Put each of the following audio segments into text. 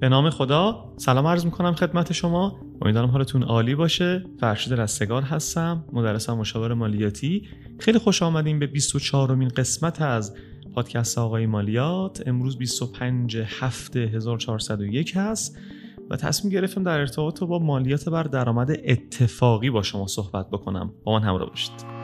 به نام خدا سلام عرض میکنم خدمت شما. امیدوارم حالتون عالی باشه. فرشید رستگار هستم، مدرسم مشاور مالیاتی. خیلی خوش آمدین به 24مین قسمت از پادکست آقای مالیات. امروز 25/7/1401 هست و تصمیم گرفتم در ارتباط با مالیات بر درآمد اتفاقی با شما صحبت بکنم. با من همراه باشید.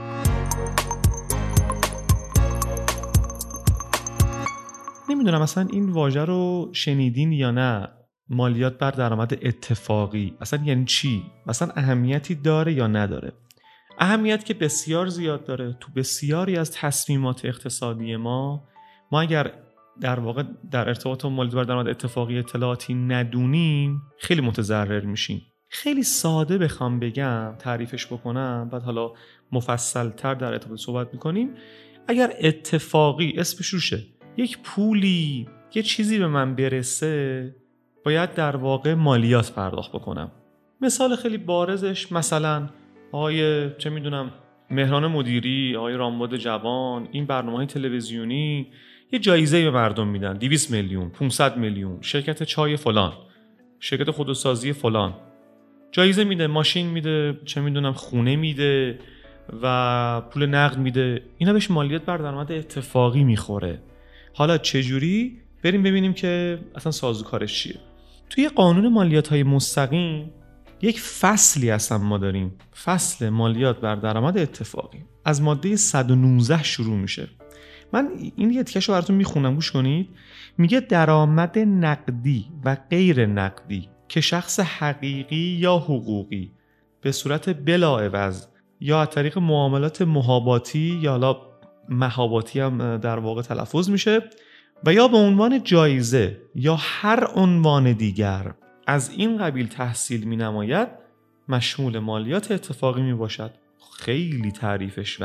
نمیدونم اصلا این واژه رو شنیدین یا نه، مالیات بر درآمد اتفاقی اصلا یعنی چی؟ اصلا اهمیتی داره یا نداره؟ اهمیت که بسیار زیاد داره. تو بسیاری از تصمیمات اقتصادی ما اگر در واقع در ارتباط با مالیات بر درآمد اتفاقی اطلاعاتی ندونیم خیلی متضرر میشیم. خیلی ساده بخوام بگم، تعریفش بکنم، بعد حالا مفصل‌تر در ارتباط صحبت میکنیم. اگر اتفاقی اسمش روشه، یک پولی، یه چیزی به من برسه، باید در واقع مالیات پرداخت بکنم. مثال خیلی بارزش مثلا آقای مهران مدیری، آقای رامبد جوان، این برنامه‌های تلویزیونی یه جایزه به مردم میدن، 200 میلیون، 500 میلیون، شرکت چای فلان، شرکت خودروسازی فلان جایزه میده، ماشین میده، خونه میده و پول نقد میده. اینا بهش مالیات بر درآمد اتفاقی میخوره. حالا چجوری؟ بریم ببینیم که اصلا سازوکارش چیه. توی قانون مالیات‌های مستقیم یک فصلی اصلا ما داریم، فصل مالیات بر درآمد اتفاقی. از ماده 119 شروع میشه. من این یه تیکه‌شو براتون میخونم، گوش کنید. میگه درآمد نقدی و غیر نقدی که شخص حقیقی یا حقوقی به صورت بلاعوض یا از طریق معاملات محاباتی یا حالا محاباتی هم در واقع تلفظ میشه و یا به عنوان جایزه یا هر عنوان دیگر از این قبیل تحصیل می نماید مشمول مالیات اتفاقی می باشد. خیلی تعریفش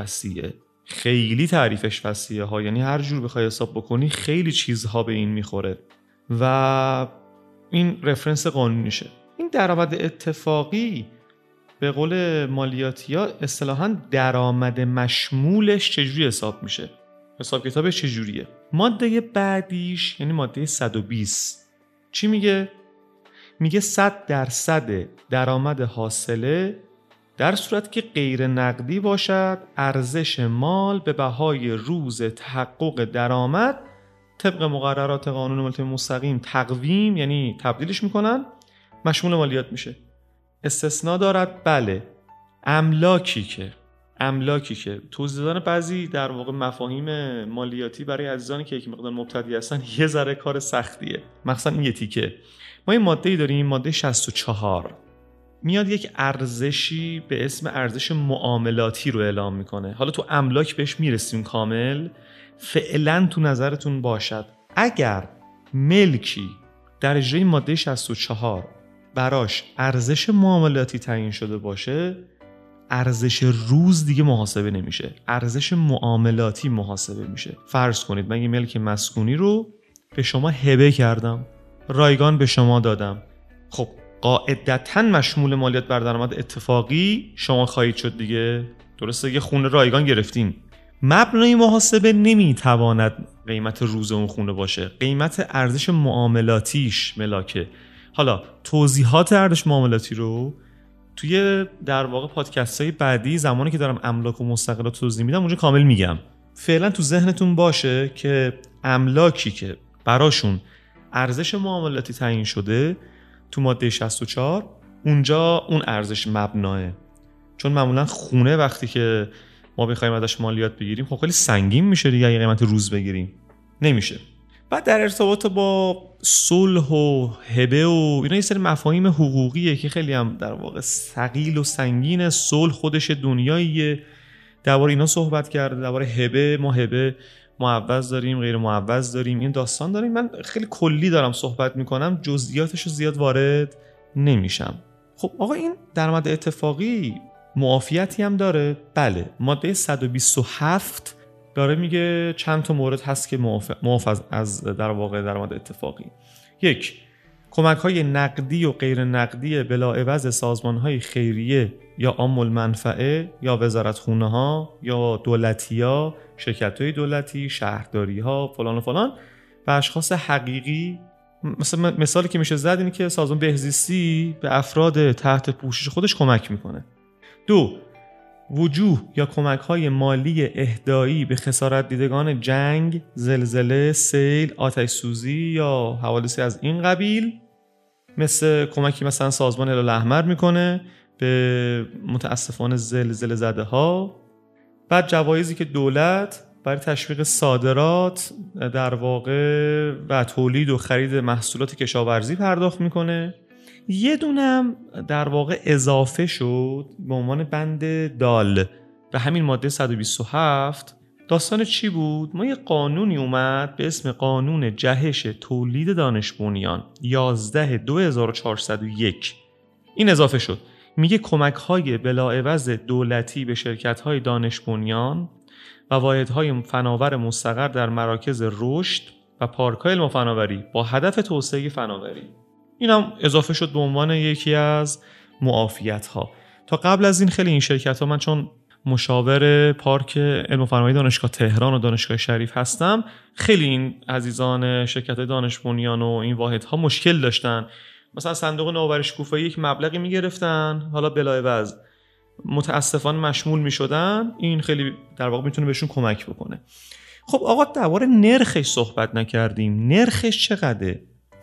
وسیعه ها، یعنی هر جور بخوای حساب بکنی خیلی چیزها به این میخوره و این رفرنس قانونیشه. این درآمد اتفاقی به قول مالیاتی‌ها اصطلاحاً درآمد مشمولش چجوری حساب میشه؟ حساب کتابش چجوریه؟ ماده بعدیش یعنی ماده 120 چی میگه؟ میگه 100% درآمد حاصله در صورت که غیر نقدی باشد ارزش مال به بهای روز تحقق درآمد طبق مقررات قانون مالیات مستقیم تقویم، یعنی تبدیلش میکنن، مشمول مالیات میشه. استثناء دارد بله، املاکی که توضیح دادن بعضی در واقع مفاهیم مالیاتی برای عزیزانی که یک مقدار مبتدی هستن یه ذره کار سختیه، مخصوصا این یه تیکه. ما این ماده‌ای داریم، ماده 64 میاد یک ارزشی به اسم ارزش معاملاتی رو اعلام میکنه. حالا تو املاک بهش میرسیم کامل. فعلا تو نظرتون باشد اگر ملکی در اجرای ماده 64 براش ارزش معاملاتی تعیین شده باشه، ارزش روز دیگه محاسبه نمیشه، ارزش معاملاتی محاسبه میشه. فرض کنید من یه ملک مسکونی رو به شما هبه کردم، رایگان به شما دادم. خب قاعدتاً مشمول مالیات بر درآمد اتفاقی شما خواهید شد دیگه، درسته؟ یه خونه رایگان گرفتین، مبنای محاسبه نمیتواند قیمت روز اون خونه باشه، قیمت ارزش معاملاتیش ملاکه. حالا توضیحات ارزش معاملاتی رو توی در واقع پادکست‌های بعدی زمانی که دارم املاک و مستقلات توضیح میدم اونجا کامل میگم. فعلا تو ذهنتون باشه که املاکی که براشون ارزش معاملاتی تعیین شده تو ماده 64 اونجا اون ارزش مبناه. چون معمولا خونه وقتی که ما بخوایم ازش مالیات بگیریم خب خیلی سنگین میشه دیگه، اگه قیمت روز بگیریم نمیشه. بعد در ارتباط با صلح و هبه و اینا یه سری مفاهیم حقوقیه که خیلی هم در واقع ثقیل و سنگینه. صلح خودش دنیاییه، درباره اینا صحبت کرده. درباره هبه، ما هبه معوض داریم، غیر معوض داریم، این داستان داریم. من خیلی کلی دارم صحبت میکنم، جزئیاتشو زیاد وارد نمیشم. خب آقا این درآمد اتفاقی معافیتی هم داره؟ بله، ماده 127 داره میگه چند تا مورد هست که معاف از در واقع درآمد اتفاقی. 1. کمک‌های نقدی و غیر نقدی بلاعوض سازمان‌های خیریه یا عام المنفعه یا وزارتخونه‌ها یا دولتی‌ها، شرکت‌های دولتی، شهرداری‌ها، فلان و فلان، و اشخاص حقیقی مثلا مثالی که میشه زد اینه که سازمان بهزیستی به افراد تحت پوشش خودش کمک میکنه. 2. وجوه یا کمک‌های مالی اهدایی به خسارت دیدگان جنگ، زلزله، سیل، آتش سوزی یا حوادثی از این قبیل، مثل کمکی مثلا سازمان هلال احمر میکنه به متاسفانه زلزله زده ها. بعد جوایزی که دولت برای تشویق صادرات در واقع و تولید و خرید محصولات کشاورزی پرداخت میکنه. یه دونم در واقع اضافه شد به عنوان بند دال به همین ماده 127. داستان چی بود؟ ما یه قانونی اومد به اسم قانون جهش تولید دانش بنیان 11/2401. این اضافه شد، میگه کمک‌های بلاعوض دولتی به شرکت‌های دانش بنیان و واحدهای فناور مستقر در مراکز رشد و پارک‌های علم و فناوری با هدف توسعه فناوری. این هم اضافه شد به عنوان یکی از معافیت‌ها. تا قبل از این خیلی این شرکت‌ها، من چون مشاور پارک علم و فناوری دانشگاه تهران و دانشگاه شریف هستم، خیلی این عزیزان شرکت‌های دانش بنیان و این واحدها مشکل داشتن. مثلا صندوق نوآوری شکوفایی یک مبلغی می‌گرفتن، حالا بلاعوض متاسفانه مشمول می‌شدن. این خیلی در واقع میتونه بهشون کمک بکنه. خب آقا درباره نرخش صحبت نکردیم. نرخش چقدره؟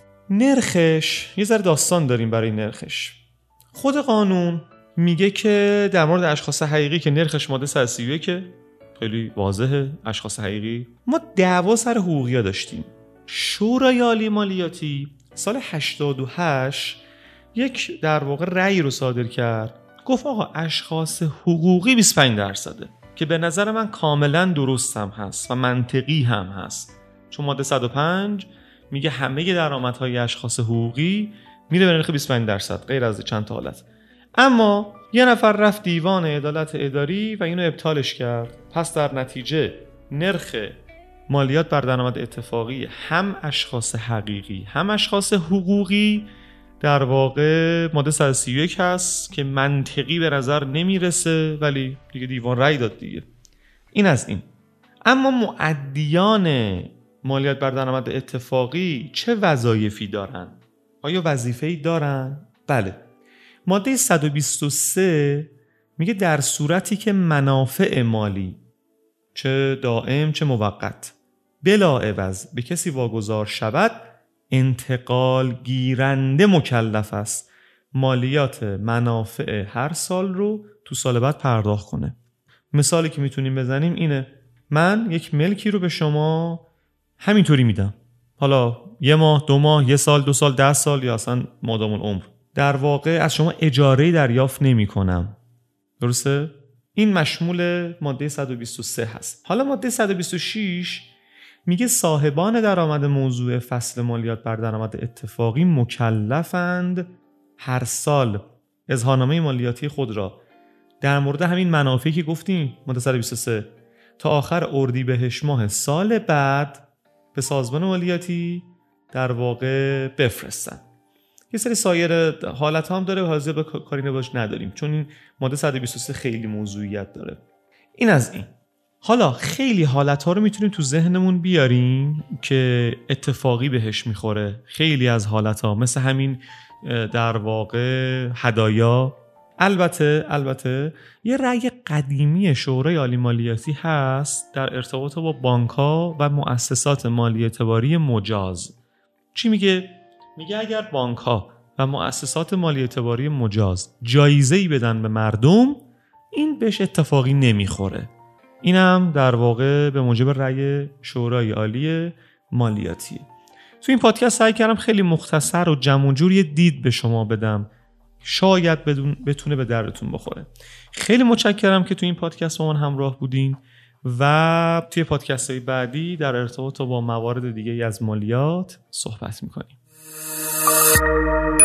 نرخش یه ذره داستان داریم برای نرخش. خود قانون میگه که در مورد اشخاص حقیقی که نرخش ماده 131 که خیلی واضحه، اشخاص حقیقی، ما دعوا سر حقوقی‌ها داشتیم. شورای عالی مالیاتی سال 88 یک در واقع رأی رو صادر کرد، گفت آقا اشخاص حقوقی 25%، که به نظر من کاملا درست هم هست و منطقی هم هست، چون ماده 105 میگه همه درآمدهای اشخاص حقوقی میره به نرخ 25% غیر از چند تا حالت. اما یه نفر رفت دیوان عدالت اداری و اینو ابطالش کرد. پس در نتیجه نرخ مالیات بر درآمد اتفاقی هم اشخاص حقیقی هم اشخاص حقوقی در واقع ماده 131 هست که منطقی به نظر نمیرسه، ولی دیگه دیوان رأی داد دیگه. این از این. اما مؤدیان مالیات بر درآمد اتفاقی چه وظایفی دارن؟ آیا وظیفه‌ای دارن؟ بله. ماده 123 میگه در صورتی که منافع مالی چه دائم چه موقت بلا عوض به کسی واگذار شود، انتقال گیرنده مکلف است مالیات منافع هر سال رو تو سال بعد پرداخت کنه. مثالی که میتونیم بزنیم اینه: من یک ملکی رو به شما همینطوری میدم، حالا 1 ماه 2 ماه 1 سال 2 سال 10 سال یا اصلا مادام العمر، در واقع از شما اجاره دریافت نمی کنم. درسته؟ این مشمول ماده 123 هست. حالا ماده 126 میگه صاحبان درآمد موضوع فصل مالیات بر درآمد اتفاقی مکلفند هر سال اظهارنامه مالیاتی خود را در مورد همین منافعی که گفتیم ماده 123 تا آخر اردیبهشت ماه سال بعد به سازمان مالیاتی در واقع بفرستن. یه سری سایر حالت هم داره، حاضر به کاری نباش نداریم، چون این ماده 123 خیلی موضوعیت داره. این از این. حالا خیلی حالت ها رو میتونیم تو ذهنمون بیاریم که اتفاقی بهش میخوره. خیلی از حالت ها مثل همین در واقع هدایا. البته یه رأی قدیمی شورای عالی مالیاتی هست در ارتباط با بانک ها و مؤسسات مالی اعتباری مجاز. چی میگه؟ میگه اگر بانک ها و مؤسسات مالی اعتباری مجاز جایزه‌ای بدن به مردم، این بهش اتفاقی نمیخوره. اینم در واقع به موجب رأی شورای عالی مالیاتیه. تو این پادکست سعی کردم خیلی مختصر و جمع و جور یه دید به شما بدم، شاید بتونه به دردتون بخوره. خیلی متشکرم که تو این پادکست با من همراه بودین و توی پادکست‌های بعدی در ارتباط با موارد دیگه از مالیات صحبت می‌کنیم.